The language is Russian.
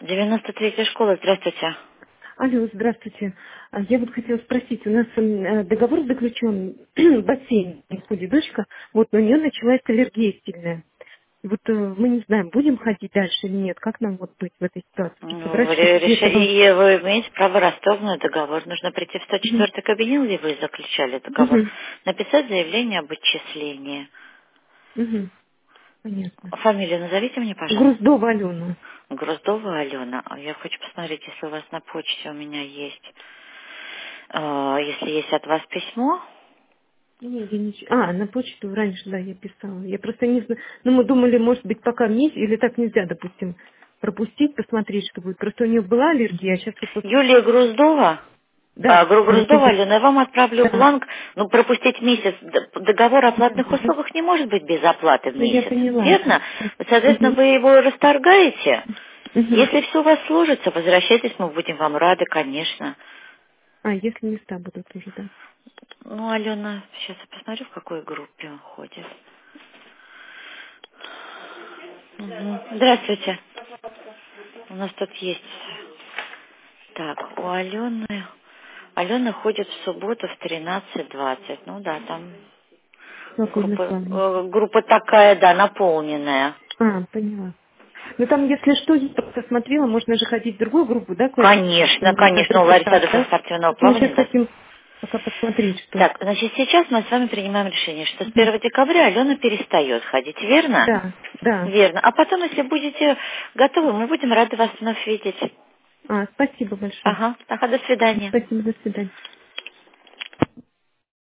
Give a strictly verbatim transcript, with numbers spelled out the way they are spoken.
девяносто третья школа, здравствуйте. Алло, здравствуйте. А Я вот хотела спросить, у нас м, э, договор заключен, бассейн в ходе дочка, вот, но у нее началась аллергия сильная. И вот э, мы не знаем, будем ходить дальше или нет, как нам вот быть в этой ситуации? Просто Ну, врач вы что ре- посоветовал. реши- и вы имеете право расторгнуть договор. Нужно прийти в сто Мгм. четвёртый кабинет, где вы заключали договор, Мгм. написать заявление об отчислении. Мгм. Понятно. Фамилию назовите мне, пожалуйста. Груздова Алена. Груздова Алена. А я хочу посмотреть, если у вас на почте у меня есть, э, если есть от вас письмо. Не, я ничего. А, на почту раньше, да, я писала. Я просто не знаю. Ну, мы думали, может быть, пока вместе, или так нельзя, допустим, пропустить, посмотреть, что будет. Просто у нее была аллергия, а сейчас вот... вот- Юлия Груздова. А, Да, Гру- да, Груздова Алена, я вам отправлю да. бланк, ну, пропустить месяц. Д- Договор о платных Мгм. услугах не может быть без оплаты в Ну, я месяц, поняла. верно? Соответственно, Мгм. вы его расторгаете. Мгм. Если все у вас сложится, возвращайтесь, мы будем вам рады, конечно. А, если места будут уже, да. Ну, Алена, сейчас я посмотрю, в какой группе он ходит. Мгм. Здравствуйте. У нас тут есть. Так, у Алены... Алена ходит в субботу в тринадцать двадцать. Ну да, там Свободно группа, плавно. э, группа такая, да, наполненная. А, поняла. Ну, там, если что, я просто смотрела, можно же ходить в другую группу, да, класс? Конечно, Там на конечно, у другой Ларисы этаж, Адреса да? спортивного Вот мы сейчас плавания, да. хотим пока посмотреть, что... Так, значит, сейчас мы с вами принимаем решение, что с Мгм. первого декабря Алена перестает ходить, верно? Да, да. Верно. А потом, если будете готовы, мы будем рады вас вновь видеть. А, спасибо большое. Ага, ага, до свидания. Спасибо, до свидания.